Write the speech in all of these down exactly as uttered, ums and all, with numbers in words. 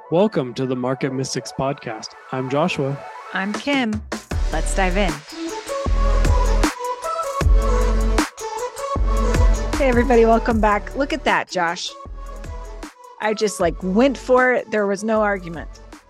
Welcome to the Market Mystics podcast. I'm Joshua. I'm Kim. Let's dive in. Hey, everybody. Welcome back. Look at that, Josh. I just like went for it. There was no argument.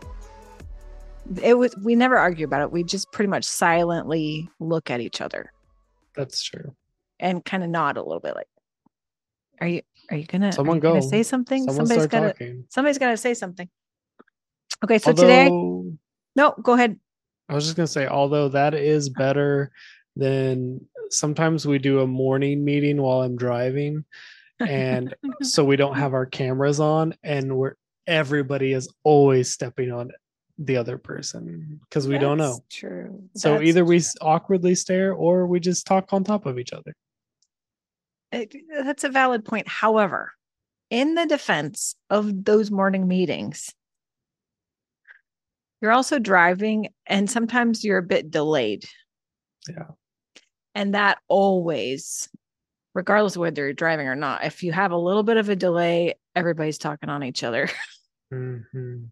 It was, we never argue about it. We just pretty much silently look at each other. That's true. And kind of nod a little bit like, are you, are you going to, Someone are you gonna go. say something? Someone Somebody's start got to, talking. somebody's got to say something. Okay. So Although, today, no, go ahead. I was just going to say, although that is better than sometimes we do a morning meeting while I'm driving. And so we don't have our cameras on and we're, everybody is always stepping on the other person because we That's don't know. True. So That's either we true. awkwardly stare or we just talk on top of each other. It, that's a valid point. However, in the defense of those morning meetings, you're also driving and sometimes you're a bit delayed. Yeah. And that always, regardless of whether you're driving or not, if you have a little bit of a delay, everybody's talking on each other. Mm-hmm.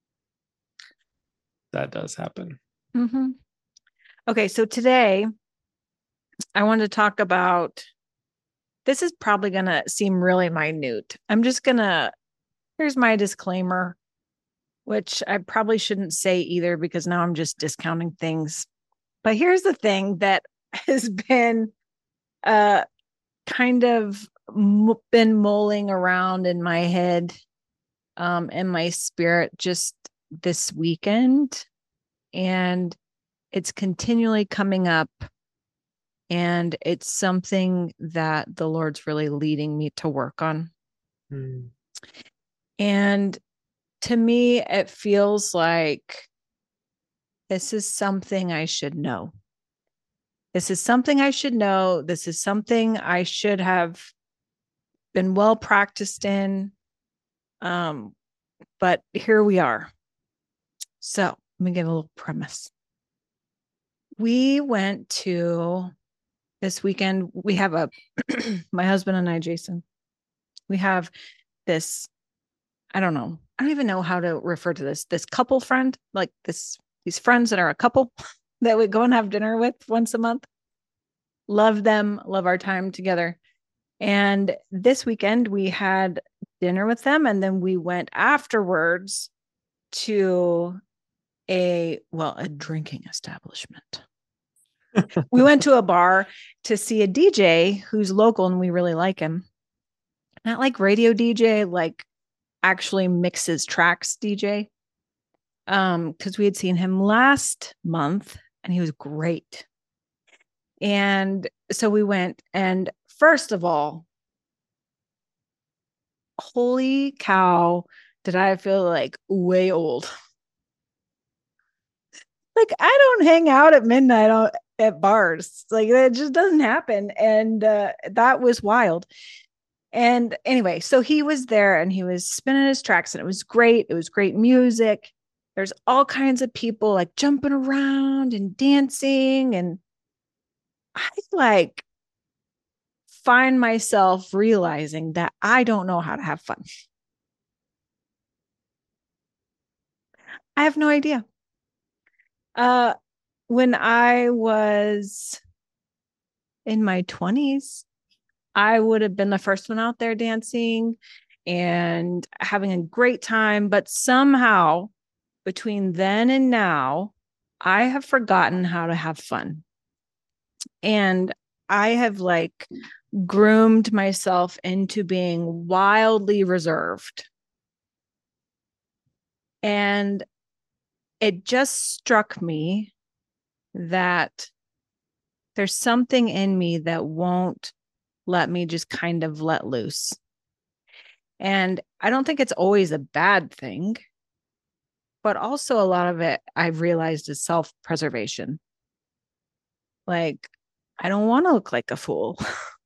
That does happen. Mm-hmm. Okay. So today I want to talk about, this is probably going to seem really minute. I'm just going to, here's my disclaimer, which I probably shouldn't say either because now I'm just discounting things. But here's the thing that has been uh, kind of m- been mulling around in my head, um, in my spirit just this weekend. And it's continually coming up. And it's something that the Lord's really leading me to work on. Mm. And to me, it feels like this is something I should know. This is something I should know. This is something I should have been well practiced in. Um, but here we are. So let me give a little premise. We went to this weekend. We have a, my husband and I, Jason, we have this, I don't know. I don't even know how to refer to this, this couple friend, like this, these friends that are a couple that we go and have dinner with once a month. Love them, love our time together. And this weekend we had dinner with them. And then we went afterwards to a, well, a drinking establishment. We went to a bar to see a D J who's local and we really like him. Not like radio D J, like actually mixes tracks D J. Um, because we had seen him last month and he was great. And so we went, and first of all, holy cow, did I feel like way old. Like I don't hang out at midnight on, at bars. Like that just doesn't happen. And uh, that was wild. And anyway, so he was there and he was spinning his tracks and it was great. It was great music. There's all kinds of people like jumping around and dancing. And I like find myself realizing that I don't know how to have fun. I have no idea. Uh, when I was in my twenties, I would have been the first one out there dancing and having a great time. But somehow between then and now, I have forgotten how to have fun. And I have like groomed myself into being wildly reserved. And it just struck me that there's something in me that won't let me just kind of let loose. And I don't think it's always a bad thing, but also a lot of it I've realized is self-preservation. Like, I don't want to look like a fool.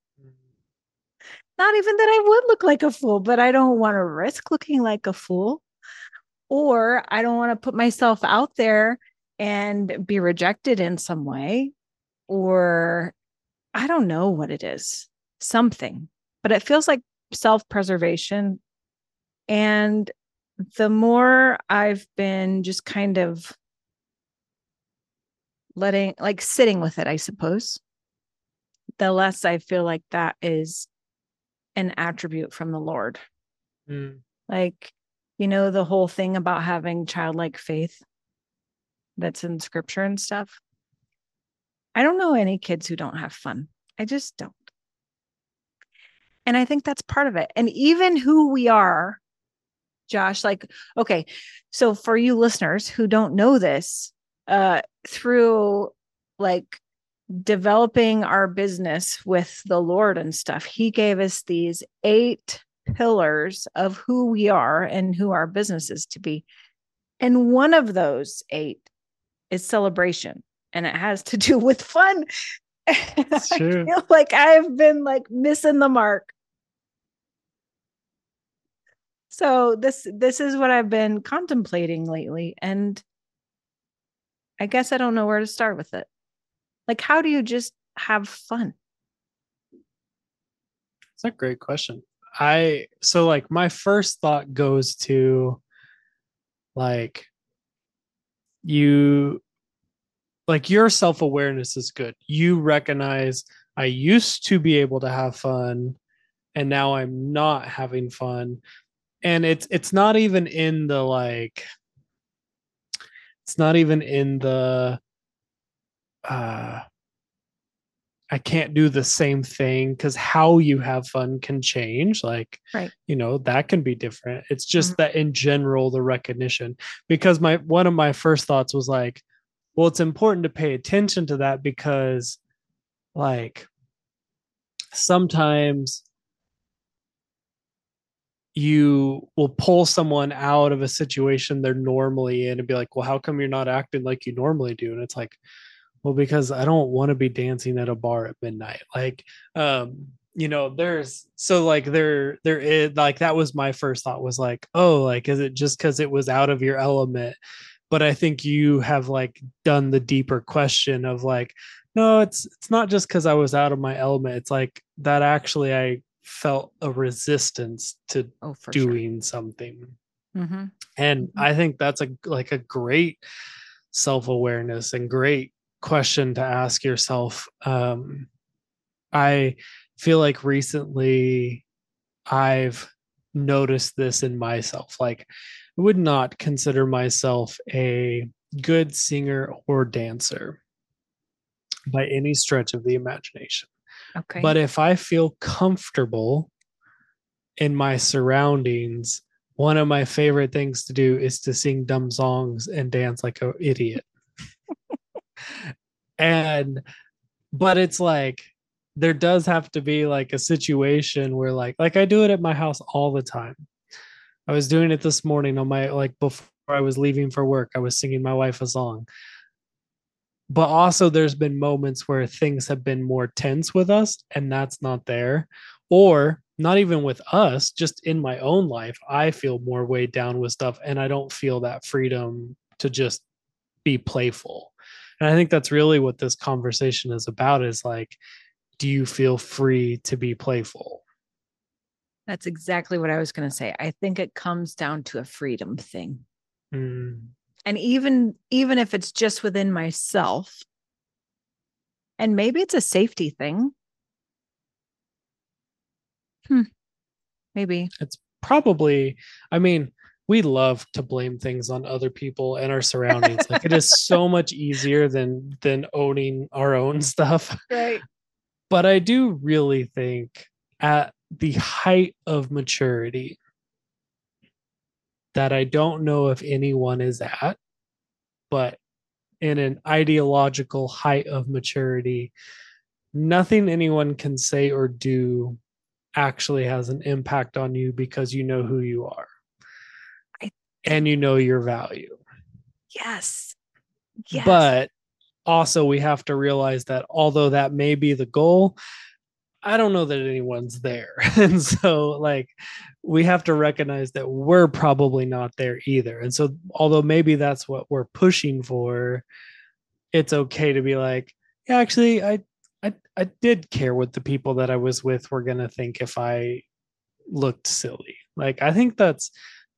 Not even that I would look like a fool, but I don't want to risk looking like a fool. Or I don't want to put myself out there and be rejected in some way. Or I don't know what it is, something, but it feels like self-preservation. And the more I've been just kind of letting, like sitting with it, I suppose, the less I feel like that is an attribute from the Lord. Mm. Like, you know, the whole thing about having childlike faith that's in scripture and stuff. I don't know any kids who don't have fun. I just don't. And I think that's part of it. And even who we are, Josh, like, okay, so for you listeners who don't know this, uh, through like developing our business with the Lord and stuff, He gave us these eight pillars of who we are and who our business is to be. And one of those eight is celebration, and it has to do with fun. It's I true. feel like I've been like missing the mark. So this this is what I've been contemplating lately, and I guess I don't know where to start with it. Like, how do you just have fun? It's a great question. I so like my first thought goes to like you like your self-awareness is good. You recognize I used to be able to have fun and now I'm not having fun. And it's it's not even in the like it's not even in the uh I can't do the same thing because how you have fun can change. Like, Right. you know, that can be different. It's just Mm-hmm. that in general, the recognition, because my one of my first thoughts was like, well, it's important to pay attention to that because like sometimes you will pull someone out of a situation they're normally in and be like, well, how come you're not acting like you normally do? And it's like, well, because I don't want to be dancing at a bar at midnight. Like, um, you know, there's so like there there is like that was my first thought was like, oh, like is it just because it was out of your element? But I think you have like done the deeper question of like, no, it's it's not just because I was out of my element. It's like that actually I felt a resistance to Oh, for sure. doing something. Mm-hmm. And Mm-hmm. I think that's a like a great self-awareness and great question to ask yourself. Um, I feel like recently I've noticed this in myself. Like, I would not consider myself a good singer or dancer by any stretch of the imagination. Okay. But if I feel comfortable in my surroundings, one of my favorite things to do is to sing dumb songs and dance like an idiot. And but it's like there does have to be like a situation where like like I do it at my house all the time. I was doing it this morning on my like before I was leaving for work. I was singing my wife a song. But also there's been moments where things have been more tense with us and that's not there. Or not even with us, just in my own life, I feel more weighed down with stuff and I don't feel that freedom to just be playful. And I think that's really what this conversation is about is like, do you feel free to be playful? That's exactly what I was going to say. I think it comes down to a freedom thing. Mm. And even even if it's just within myself, and maybe it's a safety thing. Hmm, maybe. It's probably, I mean, we love to blame things on other people and our surroundings. Like it is so much easier than than owning our own stuff. Right. But I do really think at the height of maturity that I don't know if anyone is at, but in an ideological height of maturity, nothing anyone can say or do actually has an impact on you because you know who you are I, and you know your value. yes. Yes. But also, we have to realize that although that may be the goal, I don't know that anyone's there. And so, like, we have to recognize that we're probably not there either. And so, although maybe that's what we're pushing for, it's okay to be like, yeah, actually, I, I, I did care what the people that I was with were going to think if I looked silly. Like, I think that's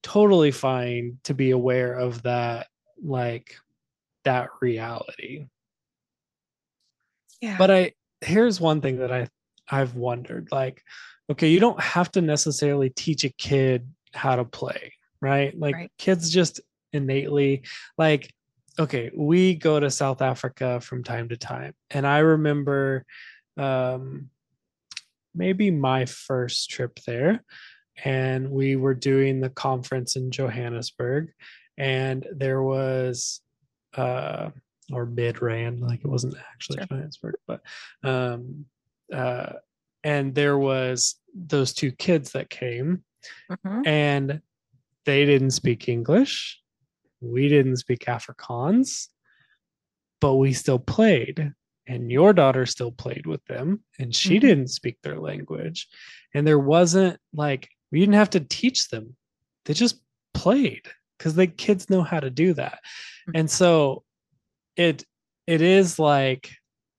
totally fine to be aware of that, like that reality. Yeah. But I here's one thing that I I've wondered, like, okay, you don't have to necessarily teach a kid how to play, right? Like Right. kids just innately, like, okay, we go to South Africa from time to time. And I remember um maybe my first trip there, and we were doing the conference in Johannesburg, and there was uh or Midrand, like it wasn't actually Sure. Johannesburg, but um uh and there was those two kids that came, Mhm. and they didn't speak English. We didn't speak Afrikaans, but we still played. And your daughter still played with them, and she Mhm. didn't speak their language. And there wasn't like, we didn't have to teach them. They just played because the kids know how to do that. And so it it is like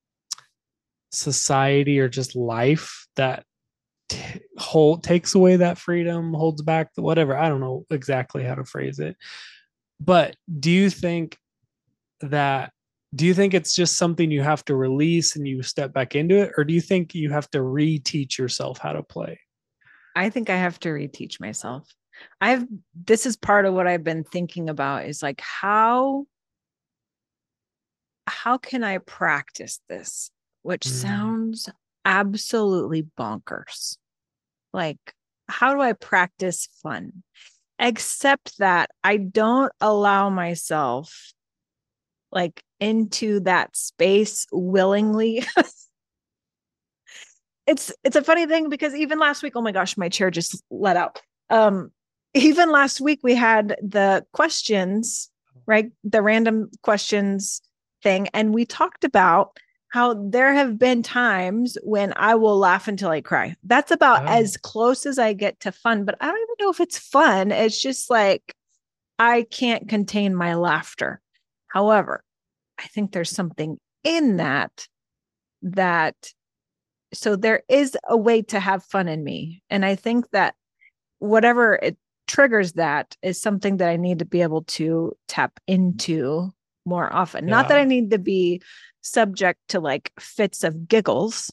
society or just life that t- hold takes away that freedom, holds back the whatever. I don't know exactly how to phrase it. But do you think that do you think it's just something you have to release and you step back into it, or do you think you have to reteach yourself how to play? I think I have to reteach myself. I've this is part of what I've been thinking about is like how how can I practice this? Which Mm, sounds absolutely bonkers. Like, how do I practice fun? Except that I don't allow myself like into that space willingly. it's it's a funny thing because even last week, oh my gosh, my chair just let out. Um, even last week we had the questions, right? The random questions thing, and we talked about how there have been times when I will laugh until I cry. That's about oh, as close as I get to fun, but I don't even know if it's fun. It's just like I can't contain my laughter. However, I think there's something in that that so there is a way to have fun in me. And I think that whatever it triggers that is something that I need to be able to tap into more often. Not that yeah. I need to be subject to like fits of giggles,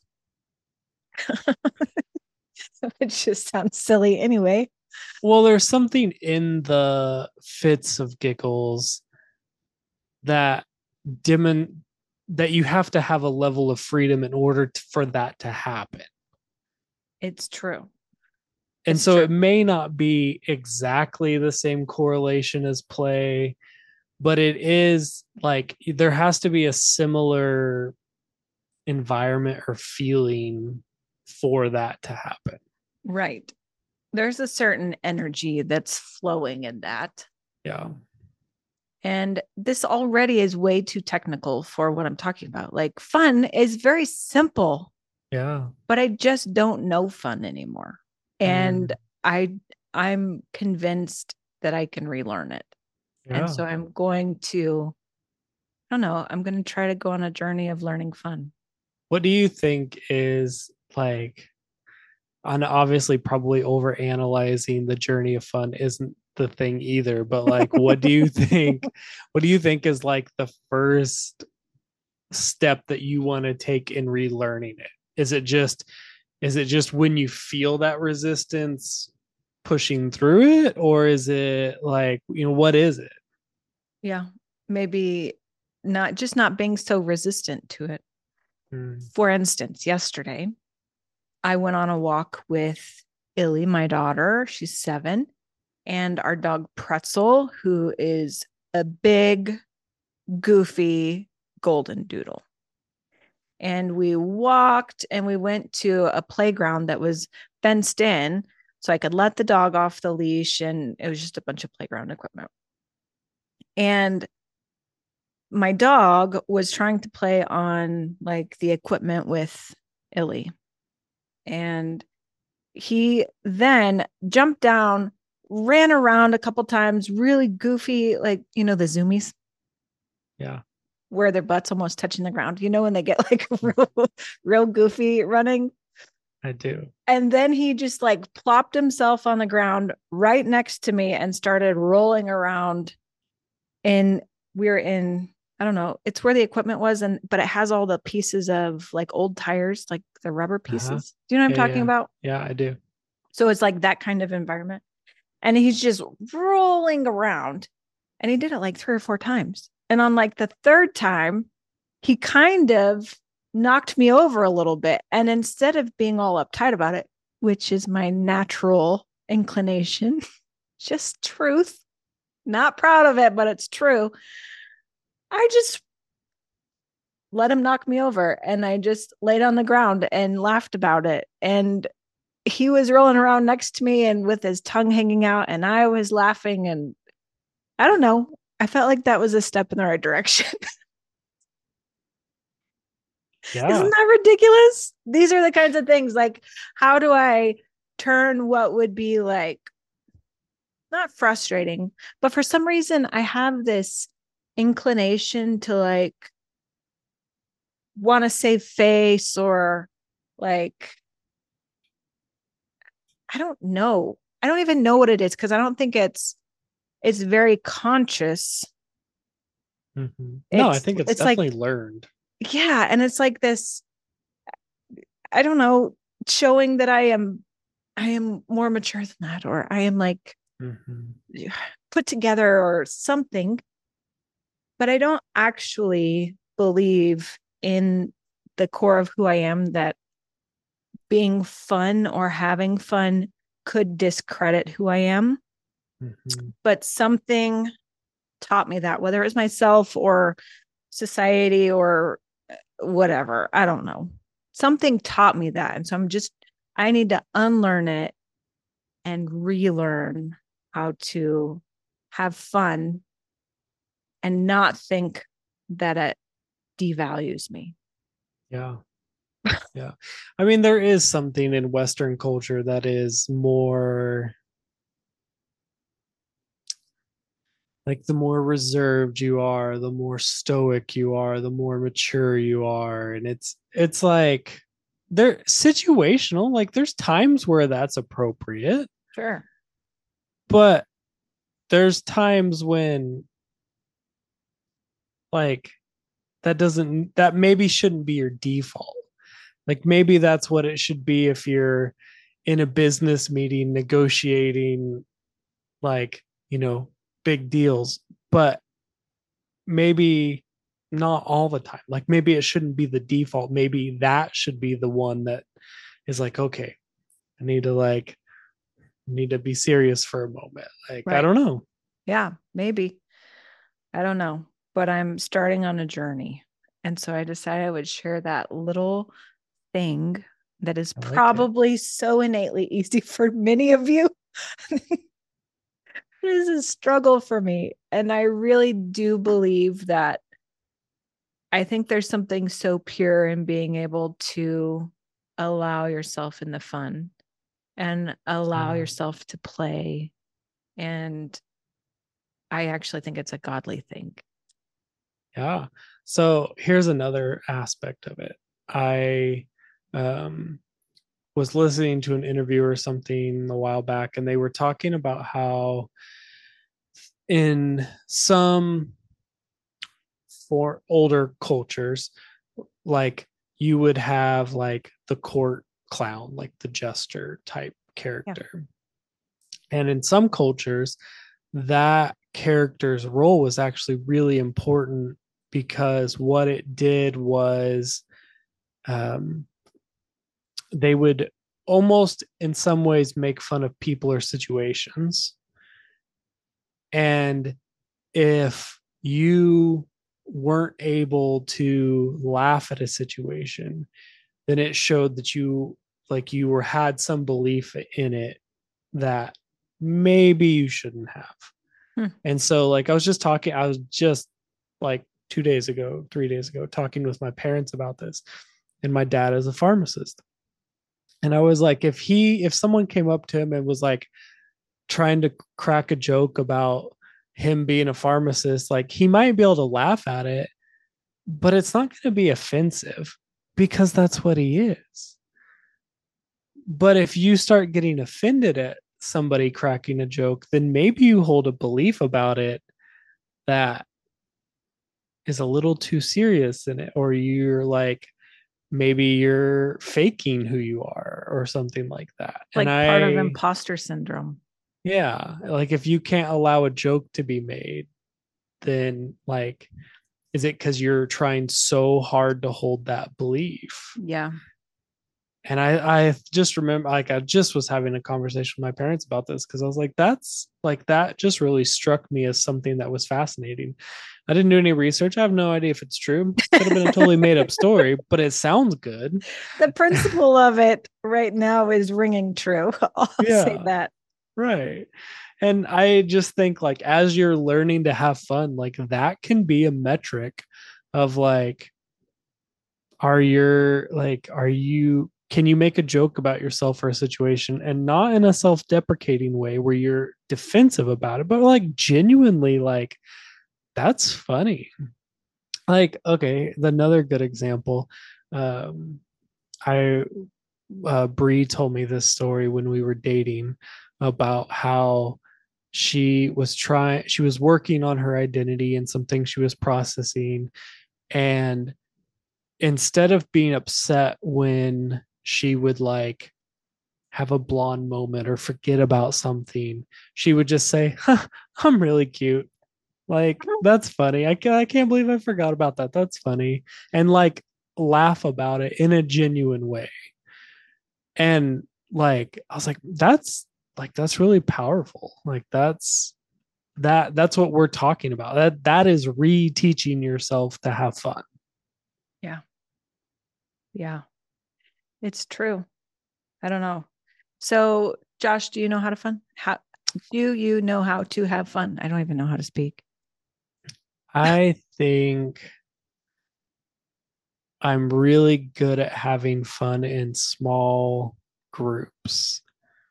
which just sounds silly anyway. Well, there's something in the fits of giggles that demon that you have to have a level of freedom in order to, for that to happen. It's true. And It's so true. it may not be exactly the same correlation as play, but it is like there has to be a similar environment or feeling for that to happen. Right. There's a certain energy that's flowing in that. Yeah. And this already is way too technical for what I'm talking about. Like fun is very simple, Yeah. but I just don't know fun anymore. And Mm, I I'm convinced that I can relearn it. And yeah. so I'm going to I don't know, I'm going to try to go on a journey of learning fun. What do you think is like, and obviously probably over analyzing the journey of fun isn't the thing either, but like what do you think what do you think is like the first step that you want to take in relearning it? Is it just is it just when you feel that resistance pushing through it, or is it like, you know, what is it? Yeah. Maybe not just not being so resistant to it. Mm, For instance, yesterday I went on a walk with Illy, my daughter. She's seven, and our dog Pretzel, who is a big, goofy golden doodle. And we walked and we went to a playground that was fenced in so I could let the dog off the leash. And it was just a bunch of playground equipment. And my dog was trying to play on like the equipment with Illy. And he then jumped down, ran around a couple times, really goofy, like, you know, the zoomies yeah. where their butts almost touching the ground, you know, when they get like real, real goofy running. I do. And then he just like plopped himself on the ground right next to me and started rolling around. And we were in, I don't know, it's where the equipment was, and but it has all the pieces of like old tires, like the rubber Uh-huh. pieces. Do you know what I'm Yeah, talking yeah. about? Yeah, I do. So it's like that kind of environment. And he's just rolling around. And he did it like three or four times. And on like the third time, he kind of knocked me over a little bit. And instead of being all uptight about it, which is my natural inclination, just truth, not proud of it, but it's true. I just let him knock me over and I just laid on the ground and laughed about it. And he was rolling around next to me and with his tongue hanging out, and I was laughing. And I don't know. I felt like that was a step in the right direction. Yeah. Isn't that ridiculous? These are the kinds of things like, how do I turn what would be like not frustrating, but for some reason I have this inclination to like want to save face or like, I don't know. I don't even know what it is because I don't think it's it's very conscious. Mm-hmm. No, I It's think it's it's like, definitely learned. yeah, and it's like this, I don't know, showing that I am I am more mature than that, or I am like Mm-hmm. put together or something, but I don't actually believe in the core of who I am that being fun or having fun could discredit who I am. Mm-hmm. But something taught me that, whether it's myself or society or whatever, I don't know. Something taught me that. And so I'm just, I need to unlearn it and relearn how to have fun and not think that it devalues me. Yeah. Yeah. I mean, there is something in Western culture that is more like the more reserved you are, the more stoic you are, the more mature you are. And it's it's like they're situational. Like there's times where that's appropriate, Sure. but there's times when like that doesn't that maybe shouldn't be your default. Like maybe that's what it should be if you're in a business meeting negotiating like, you know, big deals, but maybe not all the time. Like maybe it shouldn't be the default. Maybe that should be the one that is like, okay, I need to like need to be serious for a moment. Like, I Right. don't know. Yeah, maybe. I don't know, but I'm starting on a journey. And so I decided I would share that little thing that is I like it. probably so innately easy for many of you. It is a struggle for me. And I really do believe that I think there's something so pure in being able to allow yourself in the fun and allow Yeah. yourself to play. And I actually think it's a godly thing. Yeah. So here's another aspect of it. I um was listening to an interview or something a while back, and they were talking about how in some for older cultures, like you would have like the court clown, like the jester type Yeah. character. And in some cultures, that character's role was actually really important because what it did was um, they would almost in some ways make fun of people or situations. And if you weren't able to laugh at a situation, then it showed that you like you were had some belief in it that maybe you shouldn't have. Hmm. And so like I was just talking, I was just like two days ago, three days ago, talking with my parents about this. And my dad is a pharmacist. And I was like, if he if someone came up to him and was like trying to crack a joke about him being a pharmacist, like he might be able to laugh at it, but it's not going to be offensive because that's what he is. But if you start getting offended at somebody cracking a joke, then maybe you hold a belief about it that is a little too serious in it, or you're like, maybe you're faking who you are or something like that. And Like part of I, imposter syndrome. yeah, like if you can't allow a joke to be made, then like, is it because you're trying so hard to hold that belief? Yeah. And I, I just remember, like, I just was having a conversation with my parents about this because I was like, that's like, that just really struck me as something that was fascinating. I didn't do any research. I have no idea if it's true. Could have been a totally made up story, but it sounds good. The principle of it right now is ringing true. I'll say Yeah, that. right. And I just think, like, as you're learning to have fun, like, that can be a metric of like, are your like are you can you make a joke about yourself or a situation, and not in a self-deprecating way where you're defensive about it, but like genuinely like, that's funny. Like, okay, another good example. um I uh Bree told me this story when we were dating about how she was trying she was working on her identity and some things she was processing, and instead of being upset when she would like have a blonde moment or forget about something, she would just say, huh, I'm really cute. Like, that's funny. I, can, I can't believe I forgot about that. That's funny. And like laugh about it in a genuine way. And like, I was like, that's like, that's really powerful. Like, that's that that's what we're talking about. That that is reteaching yourself to have fun. Yeah. Yeah. It's true. I don't know. So, Josh, do you know how to fun? How do you know how to have fun? I don't even know how to speak. I think I'm really good at having fun in small groups.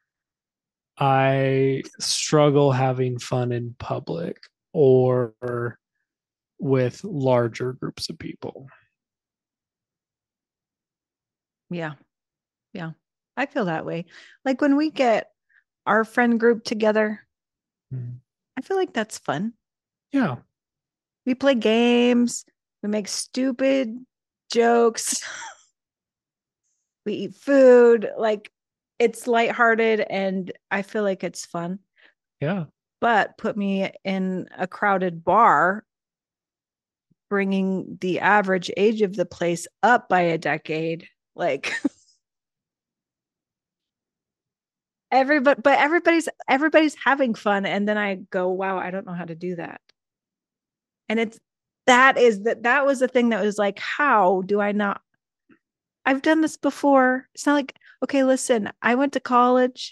I struggle having fun in public or with larger groups of people. Yeah. Yeah. I feel that way. Like when we get our friend group together, Mhm. I feel like that's fun. Yeah. We play games, we make stupid jokes, we eat food. Like it's lighthearted and I feel like it's fun. Yeah. But put me in a crowded bar, bringing the average age of the place up by a decade. Like everybody, but everybody's everybody's having fun, and then I go, wow, I don't know how to do that. And it's that is that that was the thing that was like, how do I not? I've done this before. It's not like, okay, listen, I went to college.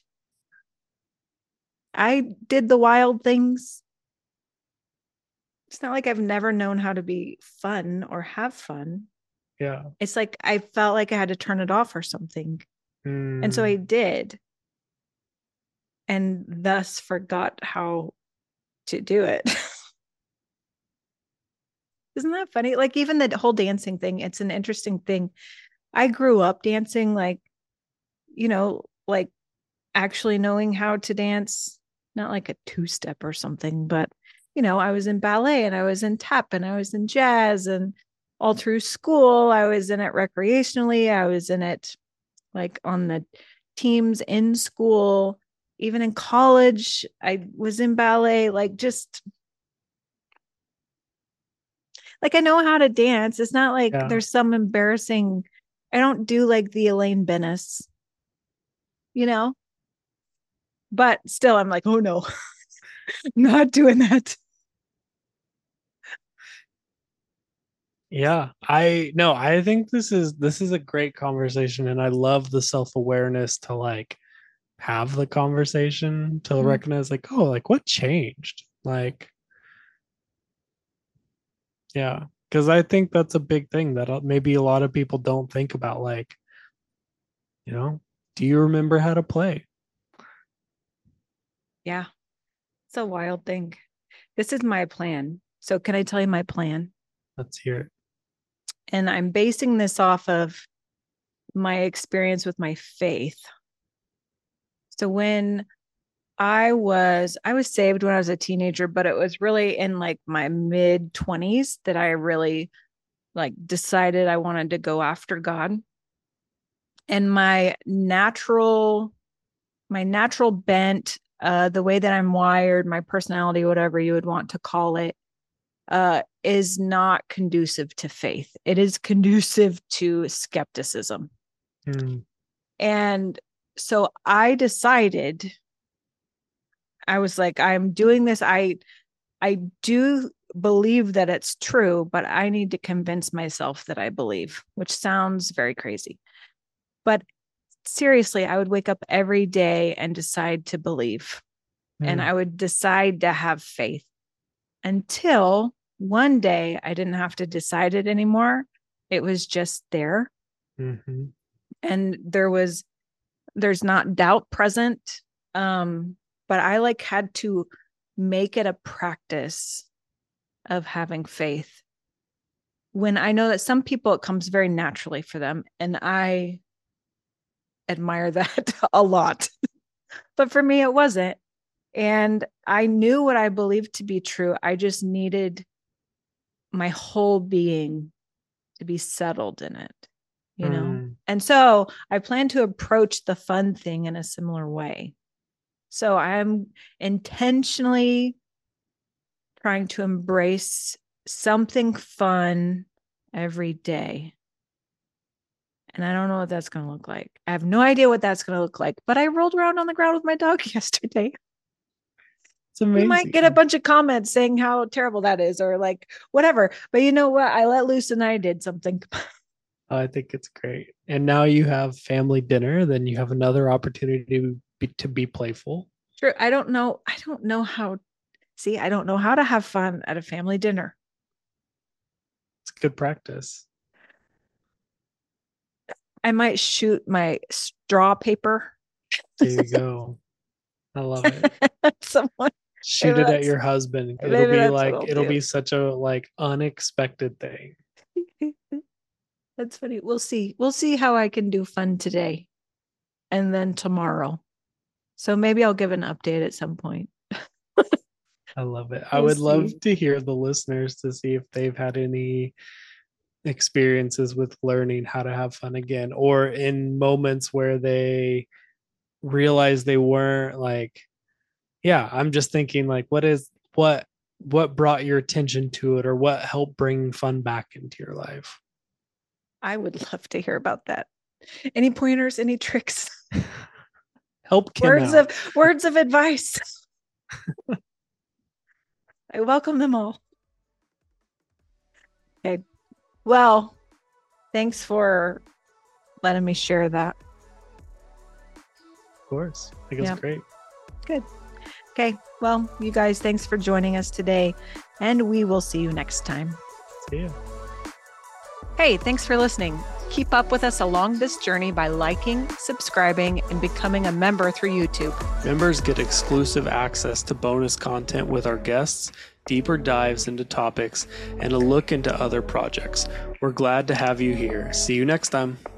I did the wild things. It's not like I've never known how to be fun or have fun. Yeah. It's like I felt like I had to turn it off or something. And so I Mm, did. And thus forgot how to do it. Isn't that funny? Like even the whole dancing thing, it's an interesting thing. I grew up dancing, like, you know, like actually knowing how to dance, not like a two step or something, but, you know, I was in ballet and I was in tap and I was in jazz and all through school. I was in it recreationally. I was in it like on the teams in school. Even in college, I was in ballet, like just like I know how to dance. It's not like yeah. there's some embarrassing, I don't do like the Elaine Bennis, you know, but still I'm like, oh no, not doing that. Yeah. I no, I think this is this is a great conversation, and I love the self-awareness to like have the conversation to Mm-hmm. recognize like, oh, like what changed? Like, yeah, because I think that's a big thing that uh, maybe a lot of people don't think about. Like, you know, do you remember how to play? Yeah, it's a wild thing. This is my plan. So, can I tell you my plan? Let's hear it. And I'm basing this off of my experience with my faith. So when I was, I was saved when I was a teenager, but it was really in like my mid twenties that I really like decided I wanted to go after God. And my natural, my natural bent, uh, the way that I'm wired, my personality, whatever you would want to call it, uh, is not conducive to faith. It is conducive to skepticism. Mm. And so I decided, I was like, I'm doing this. I, I do believe that it's true, but I need to convince myself that I believe, which sounds very crazy. But seriously, I would wake up every day and decide to believe. Mm. And I would decide to have faith until one day I didn't have to decide it anymore. It was just there. Mm-hmm. And there was, there's not doubt present. Um, but I like had to make it a practice of having faith. When I know that some people, it comes very naturally for them. And I admire that a lot. But for me, it wasn't. And I knew what I believed to be true. I just needed my whole being to be settled in it, you know? Mm. And so I plan to approach the fun thing in a similar way. So I'm intentionally trying to embrace something fun every day. And I don't know what that's going to look like. I have no idea what that's going to look like, but I rolled around on the ground with my dog yesterday. It's amazing. You might get a bunch of comments saying how terrible that is or like whatever. But you know what? I let loose and I did something. I think it's great. And now you have family dinner. Then you have another opportunity to be, to be playful. Sure. I don't know. I don't know how. See, I don't know how to have fun at a family dinner. It's good practice. I might shoot my straw paper. There you go. I love it. Someone shoot it at your husband. It'll be like it'll do. be such a like unexpected thing. That's funny. We'll see. We'll see how I can do fun today and then tomorrow. So maybe I'll give an update at some point. I love it. We'll I would see. love to hear the listeners to see if they've had any experiences with learning how to have fun again, or in moments where they realize they weren't like, yeah, I'm just thinking like, what is, what, what brought your attention to it, or what helped bring fun back into your life? I would love to hear about that. Any pointers, any tricks? Help Kim words out. of words of advice. I welcome them all. Okay. Well, thanks for letting me share that. Of course. I think it's yep. great. Good. Okay. Well, you guys, thanks for joining us today, and we will see you next time. See you. Hey, thanks for listening. Keep up with us along this journey by liking, subscribing, and becoming a member through YouTube. Members get exclusive access to bonus content with our guests, deeper dives into topics, and a look into other projects. We're glad to have you here. See you next time.